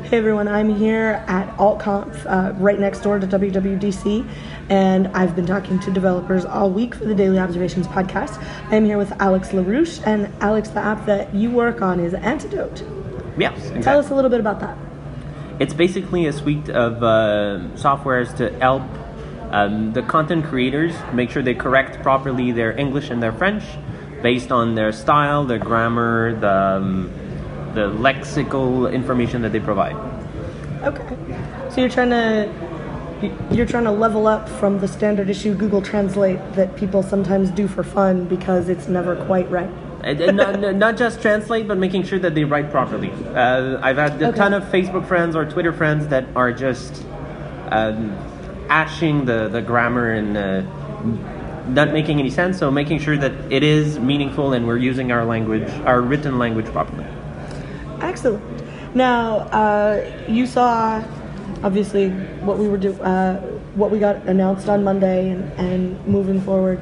Hey everyone, I'm here at AltConf, right next door to WWDC, and I've been talking to developers all week for the Daily Observations podcast. I'm here with Alex LaRouche, and Alex, the app that you work on is Antidote. Yes, exactly. Tell us a little bit about that. It's basically a suite of softwares to help the content creators make sure they correct properly their English and their French based on their style, their grammar, the lexical information that they provide. Okay, so you're trying to level up from the standard issue Google Translate that people sometimes do for fun because it's never quite right. And not just translate, but making sure that they write properly. I've had a ton of Facebook friends or Twitter friends that are just ashing the grammar and not making any sense. So making sure that it is meaningful and we're using our language, our written language properly. Excellent. Now, you saw obviously what we got announced on Monday, and moving forward,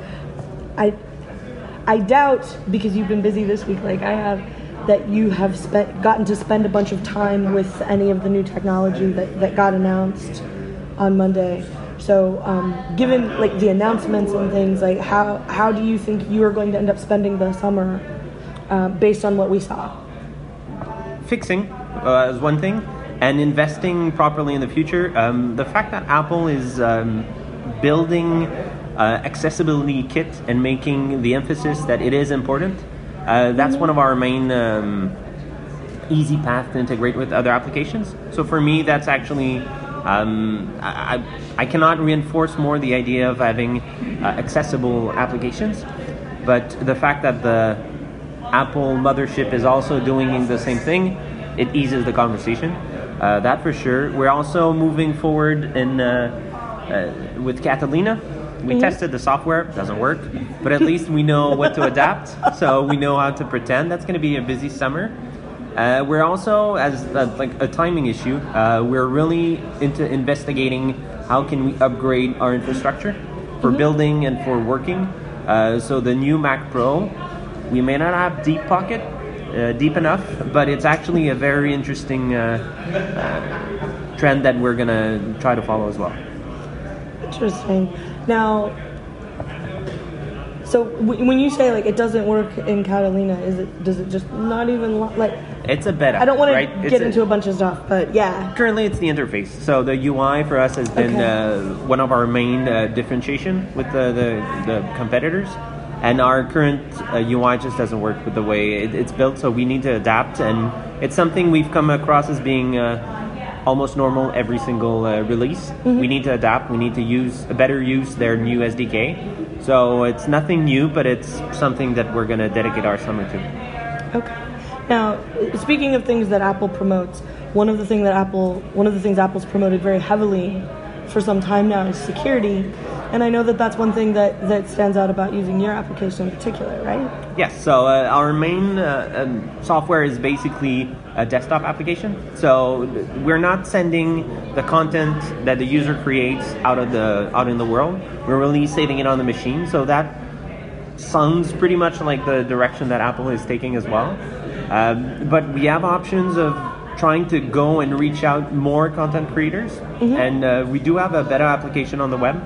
I doubt, because you've been busy this week like I have, that you have gotten to spend a bunch of time with any of the new technology that got announced on Monday. So, given like the announcements and things, like how do you think you are going to end up spending the summer based on what we saw? Fixing is one thing, and investing properly in the future. The fact that Apple is building accessibility kit and making the emphasis that it is important, that's one of our main easy path to integrate with other applications. So for me, that's actually I cannot reinforce more the idea of having accessible applications, but the fact that the Apple mothership is also doing the same thing, it eases the conversation. That for sure. We're also moving forward with Catalina. We tested the software, doesn't work, but at least we know what to adapt, so we know how to pretend. That's going to be a busy summer. We're also, as like a timing issue, we're really into investigating how can we upgrade our infrastructure for building and for working. So the new Mac Pro, we may not have deep pocket, deep enough, but it's actually a very interesting trend that we're going to try to follow as well. Interesting. Now, so when you say like it doesn't work in Catalina, does it just not even like? It's a beta. I don't want to get into a bunch of stuff, but yeah. Currently, it's the interface. So the UI for us has been one of our main differentiation with the competitors. And our current UI just doesn't work with the way it's built, so we need to adapt. And it's something we've come across as being almost normal every single release. We need to adapt. We need to better use their new SDK. So it's nothing new, but it's something that we're going to dedicate our summer to. Okay. Now, speaking of things that Apple promotes, one of the things Apple's promoted very heavily for some time now is security. And I know that that's one thing that stands out about using your application in particular, right? Yes, so our main software is basically a desktop application. So we're not sending the content that the user creates out in the world. We're really saving it on the machine. So that sounds pretty much like the direction that Apple is taking as well. But we have options of trying to go and reach out more content creators. And we do have a beta application on the web.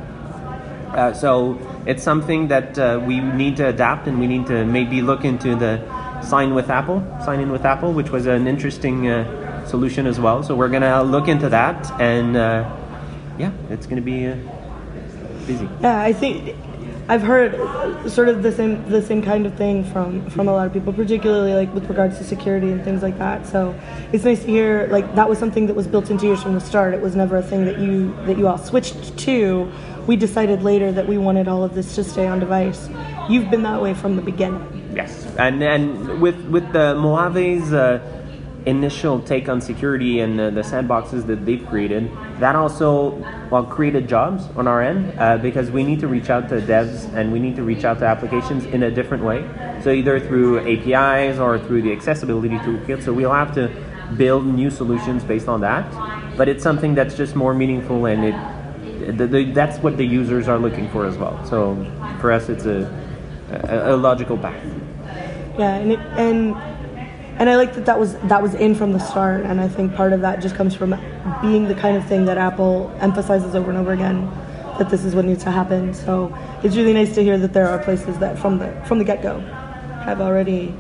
So it's something that we need to adapt, and we need to maybe look into the sign in with Apple, which was an interesting solution as well. So we're going to look into that, and it's going to be busy. Yeah, I think I've heard sort of the same kind of thing from a lot of people, particularly like with regards to security and things like that. So it's nice to hear like that was something that was built into yours from the start. It was never a thing that you all switched to. We decided later that we wanted all of this to stay on device. You've been that way from the beginning. Yes, and with the Mojave's initial take on security and the sandboxes that they've created, that also created jobs on our end because we need to reach out to devs and we need to reach out to applications in a different way. So either through APIs or through the accessibility toolkit. So we'll have to build new solutions based on that. But it's something that's just more meaningful, and that's what the users are looking for as well. So for us, it's a logical path. Yeah, And I like that was in from the start, and I think part of that just comes from being the kind of thing that Apple emphasizes over and over again, that this is what needs to happen. So it's really nice to hear that there are places that from the get-go have already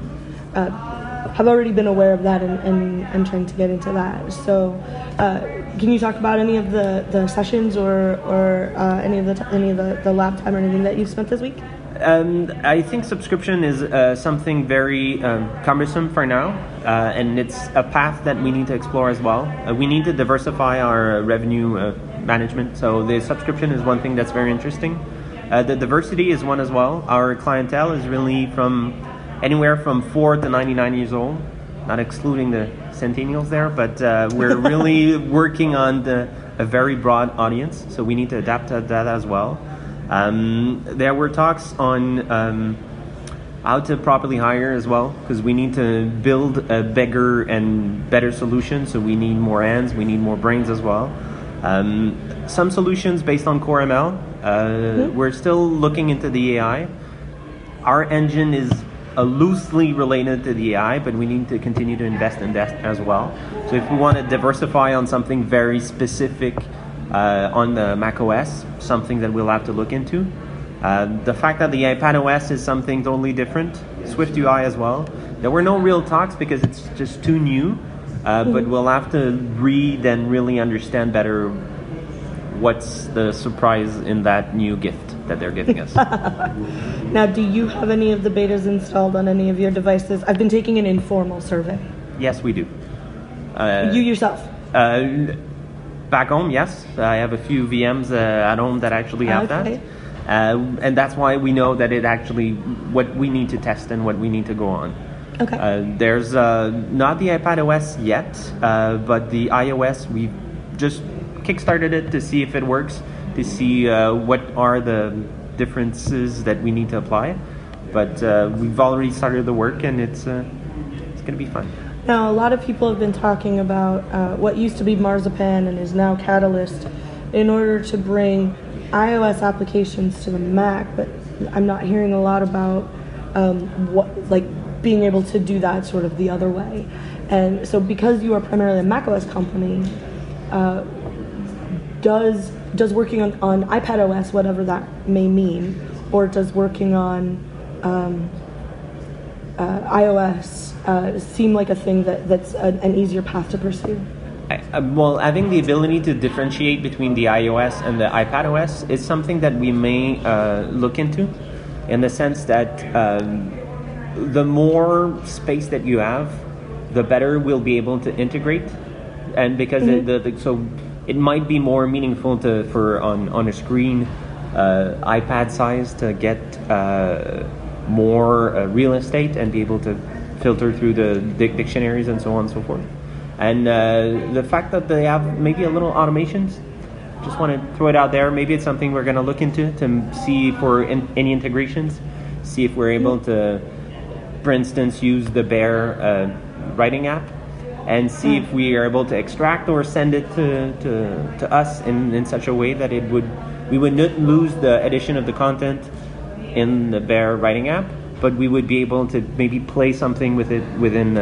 been aware of that and trying to get into that. So can you talk about any of the sessions or any of the lab time or anything that you've spent this week? I think subscription is something very cumbersome for now, and it's a path that we need to explore as well. We need to diversify our revenue management, so the subscription is one thing that's very interesting. The diversity is one as well. Our clientele is really from anywhere from 4 to 99 years old, not excluding the centennials there, but we're really working on a very broad audience, so we need to adapt to that as well. There were talks on how to properly hire as well, because we need to build a bigger and better solution, so we need more hands, we need more brains as well. Some solutions based on Core ML, we're still looking into the AI. Our engine is loosely related to the AI, but we need to continue to invest in that as well. So if we want to diversify on something very specific on the macOS, something that we'll have to look into. The fact that the iPadOS is something totally different, SwiftUI as well. There were no real talks because it's just too new, but we'll have to read and really understand better what's the surprise in that new gift that they're giving us. Now, do you have any of the betas installed on any of your devices? I've been taking an informal survey. Yes, we do. You yourself? Back home, yes. I have a few VMs at home that actually have that. And that's why we know that it actually, what we need to test and what we need to go on. Okay. There's not the iPadOS yet, but the iOS, we just kickstarted it to see if it works, to see what are the differences that we need to apply. But we've already started the work, and it's going to be fun. Now, a lot of people have been talking about what used to be Marzipan and is now Catalyst in order to bring iOS applications to the Mac, but I'm not hearing a lot about being able to do that sort of the other way. And so because you are primarily a macOS company, does working on iPadOS, whatever that may mean, or does working on iOS seem like a thing that's an easier path to pursue? Well, having the ability to differentiate between the iOS and the iPadOS is something that we may look into, in the sense that the more space that you have, the better we'll be able to integrate, and because so it might be more meaningful for on a screen iPad size to get more real estate and be able to filter through the dictionaries and so on and so forth. And the fact that they have maybe a little automations, just want to throw it out there. Maybe it's something we're going to look into to see for any integrations, see if we're able to, for instance, use the Bear writing app, and see if we are able to extract or send it to us in such a way that we would not lose the addition of the content in the Bear writing app, but we would be able to maybe play something with it within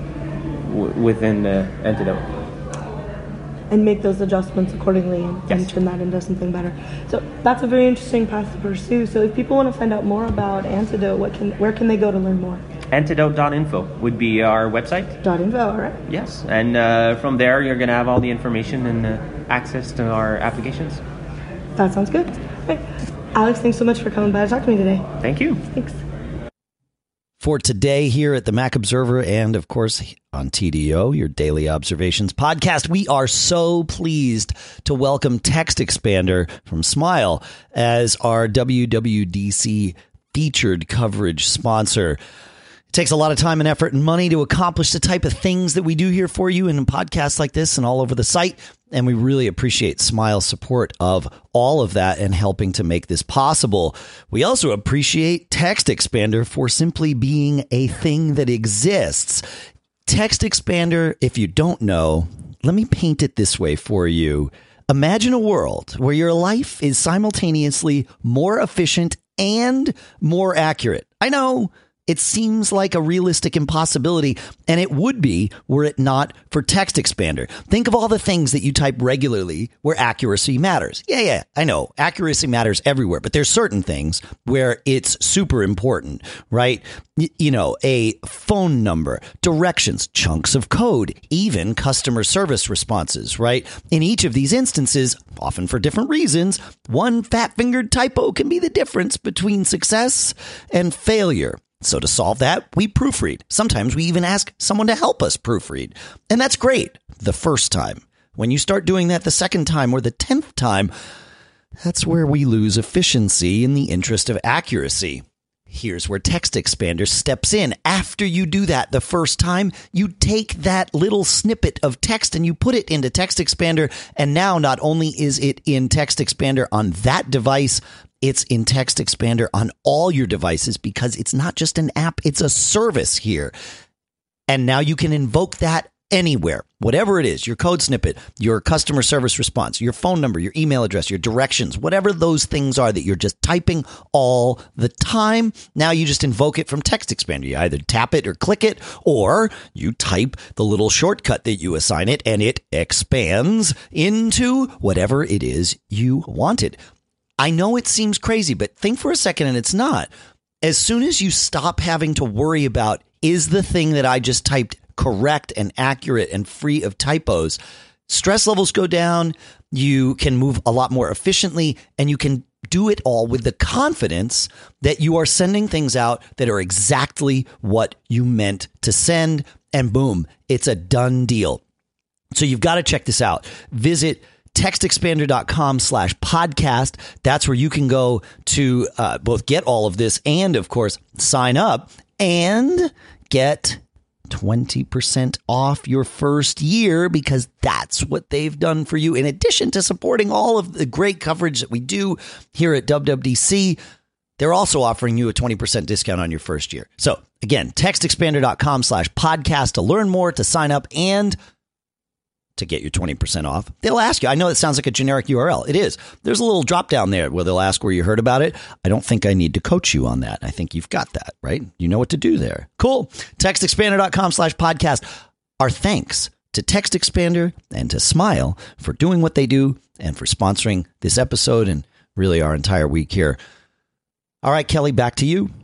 Antidote. And make those adjustments accordingly and turn that into something better. So that's a very interesting path to pursue. So if people want to find out more about Antidote, where can they go to learn more? Antidote.info would be our website. .info, all right. Yes, and from there you're going to have all the information and access to our applications. That sounds good. All right. Alex, thanks so much for coming by to talk to me today. Thank you. Thanks. For today here at the Mac Observer and, of course, on TDO, your Daily Observations podcast, we are so pleased to welcome TextExpander from Smile as our WWDC featured coverage sponsor. It takes a lot of time and effort and money to accomplish the type of things that we do here for you in podcasts like this and all over the site. And we really appreciate Smile's support of all of that and helping to make this possible. We also appreciate TextExpander for simply being a thing that exists. TextExpander, if you don't know, let me paint it this way for you. Imagine a world where your life is simultaneously more efficient and more accurate. I know, It seems like a realistic impossibility, and it would be were it not for Text Expander. Think of all the things that you type regularly where accuracy matters. Yeah, I know. Accuracy matters everywhere, but there's certain things where it's super important, right? A phone number, directions, chunks of code, even customer service responses, right? In each of these instances, often for different reasons, one fat-fingered typo can be the difference between success and failure. So to solve that, we proofread. Sometimes we even ask someone to help us proofread. And that's great the first time. When you start doing that the second time or the 10th time, that's where we lose efficiency in the interest of accuracy. Here's where Text Expander steps in. After you do that the first time, you take that little snippet of text and you put it into Text Expander. And now not only is it in Text Expander on that device, it's in Text Expander on all your devices because it's not just an app, it's a service here. And now you can invoke that anywhere, whatever it is, your code snippet, your customer service response, your phone number, your email address, your directions, whatever those things are that you're just typing all the time. Now you just invoke it from Text Expander. You either tap it or click it, or you type the little shortcut that you assign it and it expands into whatever it is you wanted. I know it seems crazy, but think for a second and it's not. As soon as you stop having to worry about, is the thing that I just typed correct and accurate and free of typos, stress levels go down, you can move a lot more efficiently, and you can do it all with the confidence that you are sending things out that are exactly what you meant to send, and boom, it's a done deal. So you've got to check this out. Visit textexpander.com/podcast. That's where you can go to both get all of this and, of course, sign up and get 20% off your first year, because that's what they've done for you. In addition to supporting all of the great coverage that we do here at WWDC, they're also offering you a 20% discount on your first year. So again, textexpander.com/podcast to learn more, to sign up, and to get your 20% off. They'll ask you. I know it sounds like a generic URL. It is. There's a little drop down there where they'll ask where you heard about it. I don't think I need to coach you on that. I think you've got that, right? You know what to do there. Cool. Textexpander.com/podcast. Our thanks to Text Expander and to Smile for doing what they do and for sponsoring this episode and really our entire week here. All right, Kelly, back to you.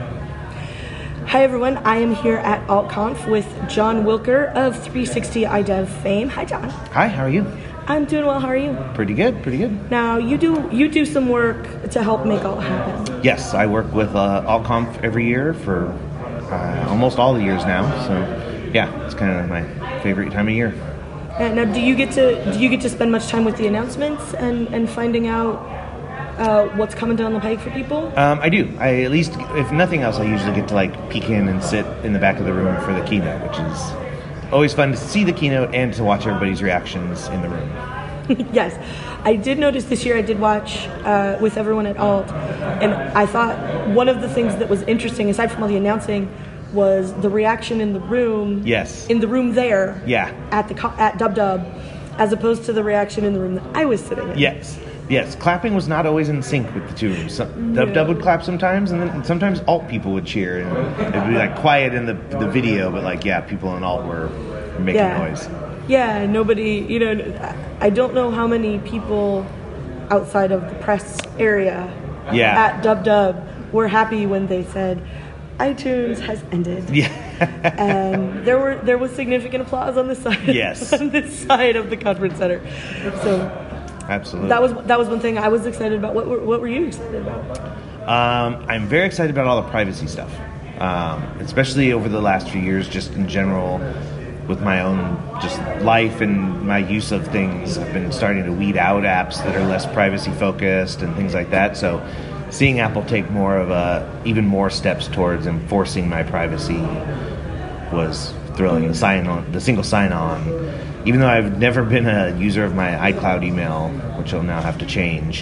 Hi everyone, I am here at AltConf with John Wilker of 360 iDev fame. Hi John. Hi, how are you? I'm doing well, how are you? Pretty good, pretty good. Now, you do some work to help make Alt happen. Yes, I work with AltConf every year for almost all the years now, so yeah, it's kind of my favorite time of year. Now, do you get to spend much time with the announcements and finding out what's coming down the pike for people? I do. I at least, if nothing else, I usually get to peek in and sit in the back of the room for the keynote, which is always fun to see the keynote and to watch everybody's reactions in the room. Yes. I did notice this year I did watch with everyone at Alt, and I thought one of the things that was interesting, aside from all the announcing, was the reaction in the room. Yes. In the room there. Yeah. At DubDub, as opposed to the reaction in the room that I was sitting in. Yes. Yes, clapping was not always in sync with the two rooms. Dub would clap sometimes, and then sometimes Alt people would cheer, and it would be quiet in the video, but people in Alt were making noise. Yeah, nobody, I don't know how many people outside of the press area at DubDub were happy when they said iTunes has ended. Yeah. And there was significant applause on this side. Yes. On this side of the conference center. So absolutely. That was one thing I was excited about. What were you excited about? I'm very excited about all the privacy stuff, especially over the last few years, just in general, with my own just life and my use of things. I've been starting to weed out apps that are less privacy focused and things like that. So seeing Apple take even more steps towards enforcing my privacy was thrilling. The single sign-on. Even though I've never been a user of my iCloud email, which I'll now have to change,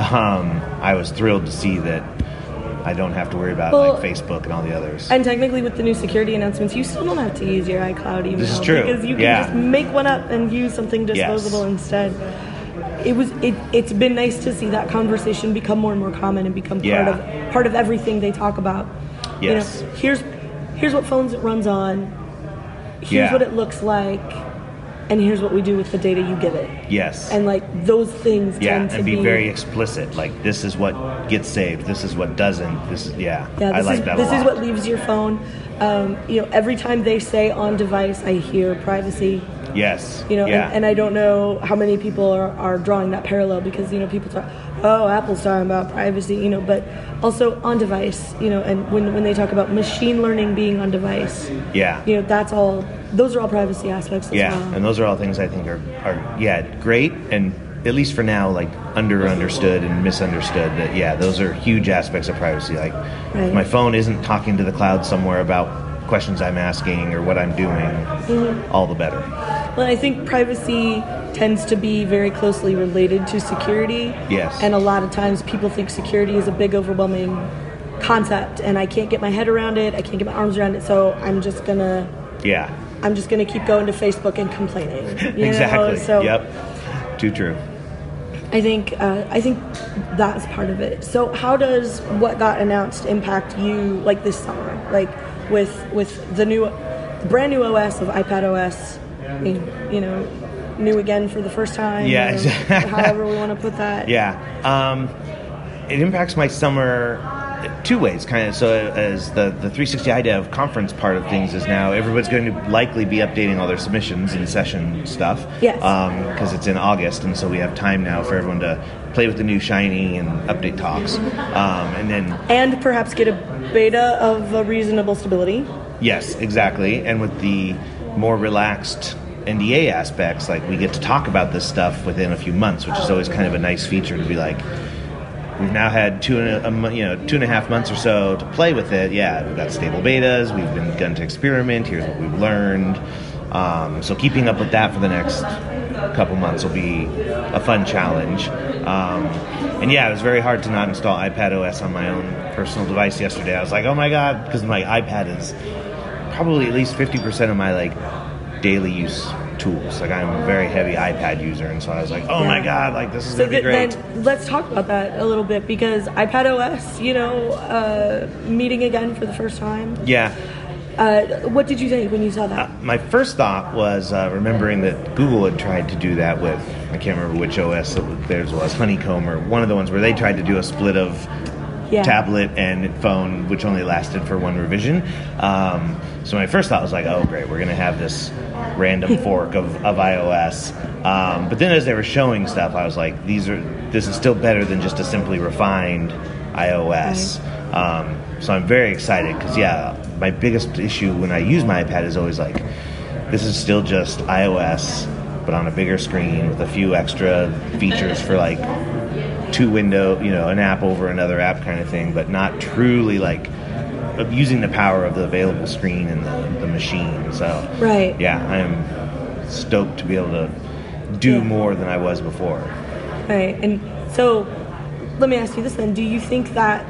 I was thrilled to see that I don't have to worry about Facebook and all the others. And technically with the new security announcements, you still don't have to use your iCloud email. This is true. Because you can just make one up and use something disposable instead. It's been nice to see that conversation become more and more common and become part of everything they talk about. Yes. Here's what phones it runs on. Here's what it looks like. And here's what we do with the data you give it. Yes. And like those things tend to and be very explicit. Like, this is what gets saved. This is what doesn't. This is I like that a lot. This is what leaves your phone. Every time they say on device, I hear privacy. Yes. And I don't know how many people are drawing that parallel because people talk, Apple's talking about privacy, but also on device, and when they talk about machine learning being on device, those are all privacy aspects as well. And those are all things I think are great, and at least for now, like understood and misunderstood. That those are huge aspects of privacy. Like, if my phone isn't talking to the cloud somewhere about questions I'm asking or what I'm doing, all the better. Well, I think privacy tends to be very closely related to security. Yes. And a lot of times people think security is a big, overwhelming concept, and I can't get my head around it. I can't get my arms around it, so I'm just gonna keep going to Facebook and complaining. Exactly. So, yep. Too true. I think that's part of it. So how does what got announced impact you like this summer? Like with the brand new OS of iPadOS, new again for the first time. Yeah, however we want to put that. Yeah. It impacts my summer two ways, kind of. So as the 360 iDev conference part of things is now, everybody's going to likely be updating all their submissions and session stuff. Yes. Because it's in August, and so we have time now for everyone to play with the new Shiny and update talks. And perhaps get a beta of a reasonable stability. Yes, exactly. And with the more relaxed NDA aspects, like, we get to talk about this stuff within a few months, which is always kind of a nice feature to be like, we've now had 2.5 months or so to play with it. Yeah, we've got stable betas. We've begun to experiment. Here's what we've learned. So keeping up with that for the next couple months will be a fun challenge. It was very hard to not install iPadOS on my own personal device yesterday. I was like, oh my god, because my iPad is probably at least 50% of my daily use tools. Like, I'm a very heavy iPad user, and so I was like, oh my god, like, this is going to be great. Then let's talk about that a little bit, because iPadOS, meeting again for the first time. Yeah. What did you think when you saw that? My first thought was remembering that Google had tried to do that with, I can't remember which OS theirs was, Honeycomb, or one of the ones where they tried to do a split of tablet and phone, which only lasted for one revision. So my first thought was like, oh great, we're going to have this random fork of iOS. But then as they were showing stuff, I was like, this is still better than just a simply refined iOS. Right. So I'm very excited because, my biggest issue when I use my iPad is always like, this is still just iOS, but on a bigger screen with a few extra features for like two window, an app over another app kind of thing, but not truly like using the power of the available screen and the machine. So right. Yeah, I am stoked to be able to do more than I was before. Right. And so let me ask you this then. Do you think that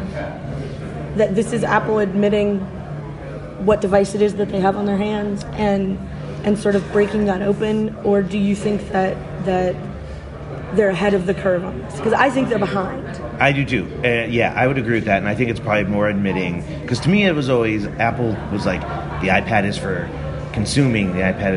that this is Apple admitting what device it is that they have on their hands and sort of breaking that open, or do you think that they're ahead of the curve on this? Because I think they're behind. I do too. I would agree with that, and I think it's probably more admitting, because to me it was always, Apple was like, the iPad is for consuming,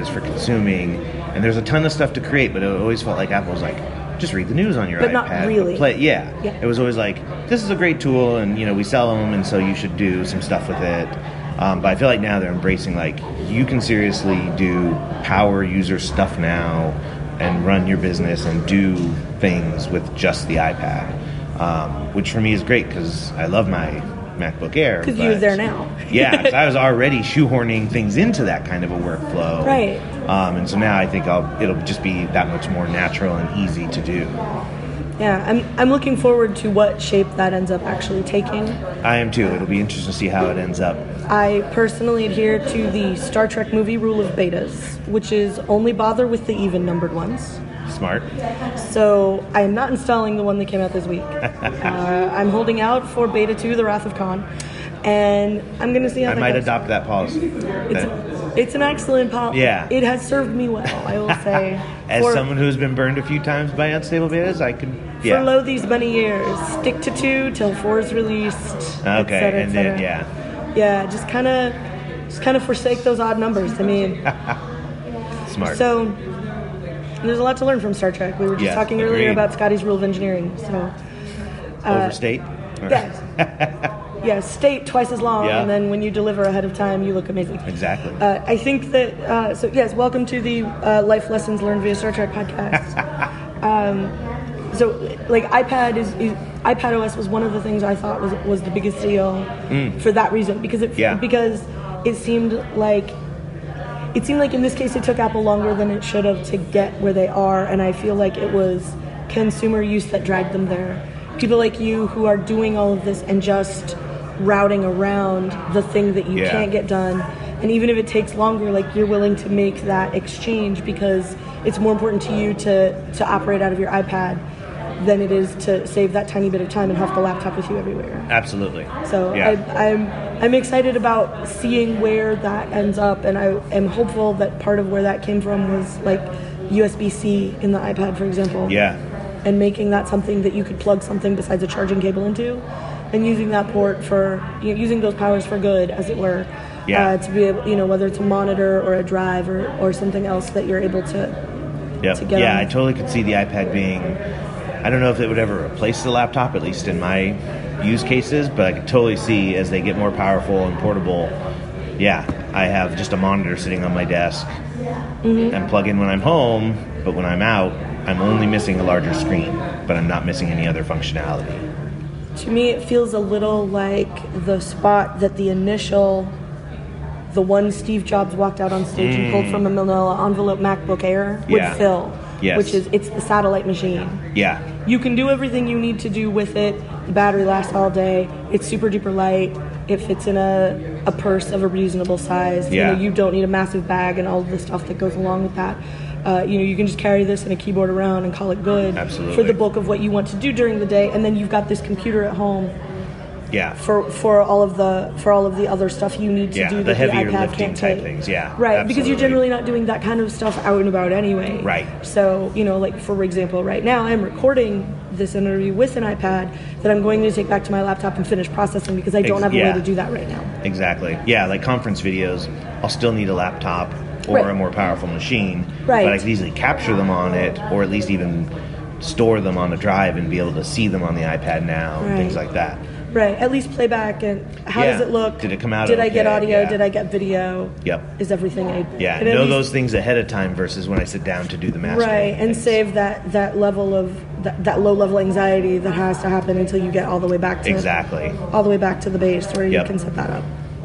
and there's a ton of stuff to create, but it always felt like Apple was like, just read the news on your but iPad. Not really. It was always like, this is a great tool, and we sell them, and so you should do some stuff with it. But I feel like now they're embracing, like, you can seriously do power user stuff now and run your business and do things with just the iPad, which for me is great because I love my MacBook Air. Because you're there now. Because I was already shoehorning things into that kind of a workflow. Right. And so now I think it'll just be that much more natural and easy to do. Yeah, I'm looking forward to what shape that ends up actually taking. I am too. It'll be interesting to see how it ends up. I personally adhere to the Star Trek movie rule of betas, which is only bother with the even-numbered ones. Smart. So I am not installing the one that came out this week. I'm holding out for Beta 2, The Wrath of Khan, and I'm going to see how that goes. I might adopt that policy. It's an excellent policy. Yeah. It has served me well, I will say. As someone who's been burned a few times by unstable betas, I could... For lo these many years, stick to 2 till 4 is released. Okay, et cetera, and then, Yeah, just kind of forsake those odd numbers. I mean, Smart. so there's a lot to learn from Star Trek. We were just talking earlier agreed. about Scotty's Rule of Engineering. So Overstate? yes, state twice as long, Yeah. and then when you deliver ahead of time, you look amazing. Exactly. I think that, so yes, welcome to the Life Lessons Learned via Star Trek podcast. So, like, iPad OS was one of the things I thought was the biggest deal for that reason, because it seemed like in this case it took Apple longer than it should have to get where they are, and I feel like it was consumer use that dragged them there. People like you who are doing all of this and just routing around the thing that you can't get done, and even if it takes longer, like, you're willing to make that exchange because it's more important to you to operate out of your iPad than it is to save that tiny bit of time and have the laptop with you everywhere. Absolutely. So Yeah. I'm excited about seeing where that ends up, and I am hopeful that part of where that came from was like USB-C in the iPad, for example. Yeah. And making that something that you could plug something besides a charging cable into, and using that port for, using those powers for good, as it were. Yeah. To be able, whether it's a monitor or a drive or something else that you're able to Yep. get Yeah, on. I totally could see the iPad being, I don't know if it would ever replace the laptop, at least in my use cases, but I could totally see as they get more powerful and portable, I have just a monitor sitting on my desk and plug in when I'm home, but when I'm out, I'm only missing a larger screen, but I'm not missing any other functionality. To me, it feels a little like the spot that the one Steve Jobs walked out on stage and pulled from a manila envelope MacBook Air would Yeah. fill. Yes. Which is, it's the satellite machine. Yeah. You can do everything you need to do with it. The battery lasts all day. It's super duper light. It fits in a purse of a reasonable size. Yeah. You don't need a massive bag and all of the stuff that goes along with that. You can just carry this and a keyboard around and call it good. Absolutely. For the bulk of what you want to do during the day, and then you've got this computer at home Yeah. for all of the other stuff you need to do the that heavier the iPad lifting can't type take. things, yeah. Right, because you're absolutely. generally not doing that kind of stuff out and about anyway. Right. So, like, for example, right now I'm recording this interview with an iPad that I'm going to take back to my laptop and finish processing because I don't have a way to do that right now. Exactly. Yeah, like conference videos, I'll still need a laptop or Right. a more powerful machine. Right. But I could easily capture them on it, or at least even store them on a drive and be able to see them on the iPad now and things Right. like that. Right, at least playback and how Yeah. does it look? Did it come out Did I get okay? audio? Yeah. Did I get video? Yep. Is everything Yeah, and at know least- those things ahead of time versus when I sit down to do the mastering. Right, and things. save that level of that low level anxiety that has to happen until you get all the way back to Exactly. all the way back to the base where you Yep. can set that up.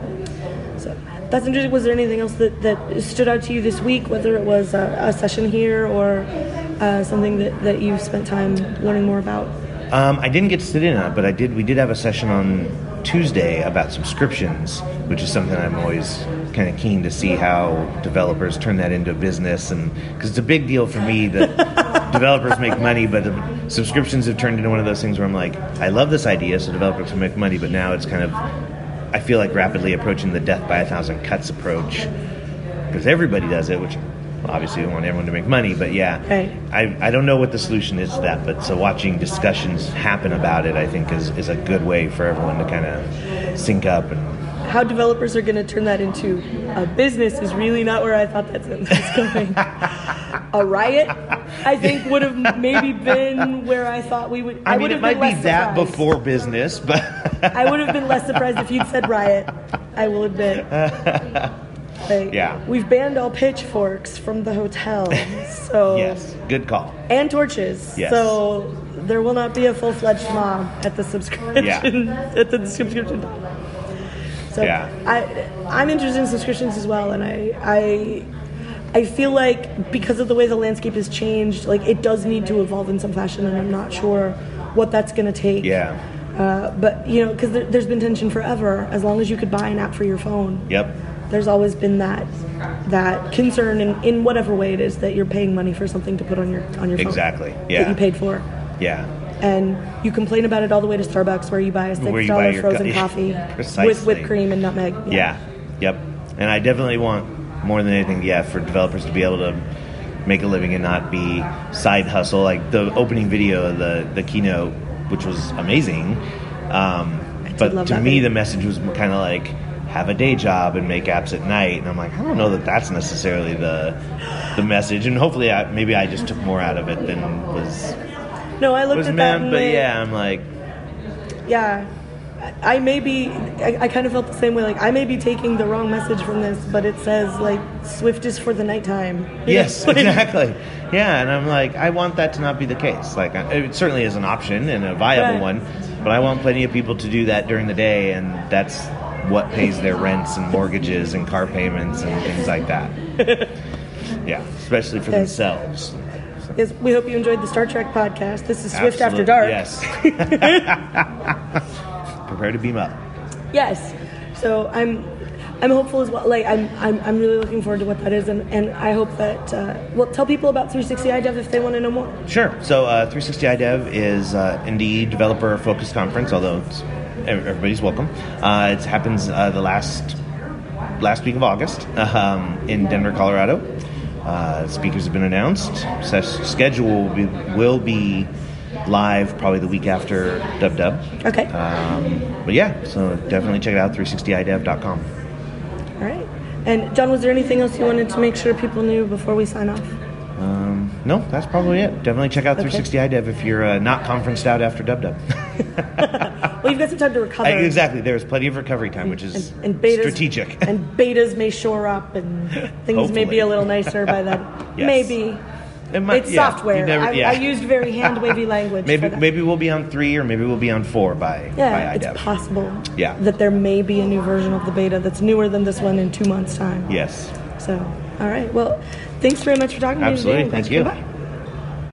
So that's interesting. Was there anything else that stood out to you this week, whether it was a session here or something that you've spent time learning more about? I didn't get to sit in on it, but we did have a session on Tuesday about subscriptions, which is something I'm always kind of keen to see how developers turn that into a business, and because it's a big deal for me that developers make money, but the subscriptions have turned into one of those things where I'm like, I love this idea, so developers can make money, but now it's kind of, I feel like rapidly approaching the death by a thousand cuts approach, because everybody does it, which obviously we want everyone to make money, but yeah, Right. I don't know what the solution is to that, but so watching discussions happen about it, I think is a good way for everyone to kind of sync up. And How developers are going to turn that into a business is really not where I thought that's going. A Riot, I think, would have maybe been where I thought we would. I mean, would it have might been be less that surprised. before business, but I would have been less surprised if you'd said Riot. I will admit. Like, Yeah. We've banned all pitchforks from the hotel, so yes, good call. and torches. Yes. So there will not be a full-fledged mob at the subscription at the subscription. So Yeah. I'm interested in subscriptions as well, and I feel like because of the way the landscape has changed, like it does need to evolve in some fashion, and I'm not sure what that's going to take. Yeah. But because there's been tension forever. As long as you could buy an app for your phone, Yep. there's always been that concern in whatever way it is that you're paying money for something to put on your phone. Exactly. That Yeah. you paid for. Yeah. And you complain about it all the way to Starbucks, where you buy a Where you buy $6 your frozen co- coffee Precisely. with whipped cream and nutmeg. Yeah. Yep. And I definitely want more than anything, for developers to be able to make a living and not be side hustle. Like the opening video of the keynote, which was amazing. But love to that me, video. the message was kind of like, have a day job and make apps at night. And I'm like, I don't know that that's necessarily the message. And hopefully, maybe I just took more out of it than was. No, I looked at that. Meant, but yeah, I'm like, yeah. I may be, I kind of felt the same way, like I may be taking the wrong message from this, but it says like Swift is for the nighttime. Yes, exactly. Yeah, and I'm like, I want that to not be the case. Like, it certainly is an option and a viable one, but I want plenty of people to do that during the day, and that's what pays their rents and mortgages and car payments and things like that. Yeah, especially for themselves. Yes, we hope you enjoyed the Star Trek podcast. This is Swift After Dark. Yes. Prepare to beam up. Yes. So I'm hopeful as well. Like I'm really looking forward to what that is, and I hope that tell people about 360 iDev if they want to know more. Sure. So 360 iDev is Indeed developer focused conference, although everybody's welcome. It happens the last week of August in Denver, Colorado. Speakers have been announced. Schedule will be live probably the week after Dub. Okay. But yeah, so definitely check it out, 360iDev.com. All right. And John, was there anything else you wanted to make sure people knew before we sign off? No, that's probably it. Definitely check out 360iDev if you're not conferenced out after Dub. Well, you've got some time to recover. Exactly. There's plenty of recovery time, which is and betas, strategic. And betas may shore up, and things Hopefully. may be a little nicer by then. Yes. Maybe. It's software. I used very hand-wavy language. Maybe we'll be on 3 or maybe we'll be on 4 by iDev. It's possible that there may be a new version of the beta that's newer than this one in 2 months' time. Yes. So, all right. Well, thanks very much for talking to me today. Absolutely. Thank you. Bye.